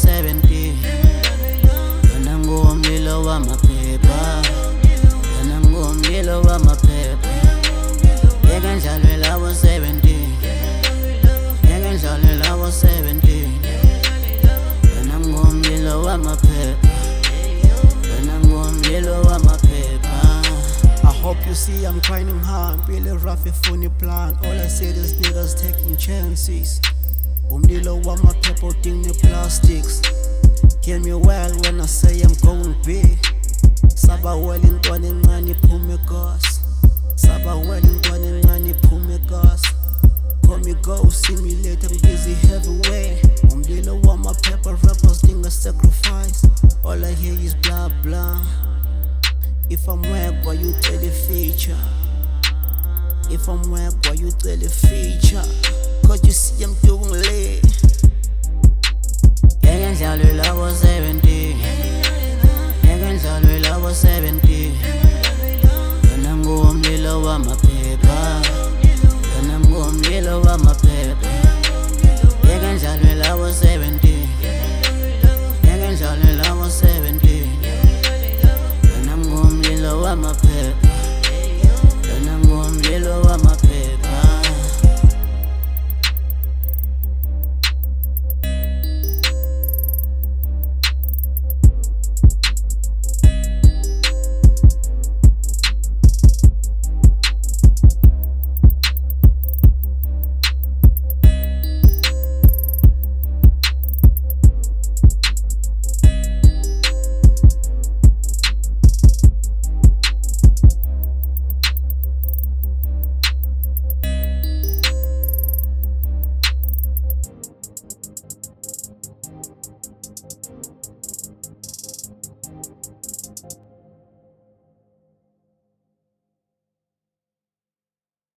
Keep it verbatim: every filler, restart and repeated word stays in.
seventeen. Yona ngumlilo wamaphepha, yona ngumlilo wamaphepha. Ngeke ngidlalwe lawo seventeen, ngeke ngidlalwe lawo seventeen. Yona ngumlilo wamaphepha, yona ngumlilo wamaphepha. I hope you see I'm grinding hard, really rough if funny plan. All I see is niggas taking chances. Umlilo wamaphepha udinga plastics. Hear me well when I say I'm going big. Saba well intwana encane iphume gas, saba well intwana encane iphume gas. Call me go, see me later, I'm busy heavyweight. Umlilo wamaphepha, rappers dinga sacrifice. All I hear is blah blah. If I'm whack, why you tell the feature? If I'm whack, why you tell the feature? Cause you see I'm doing late.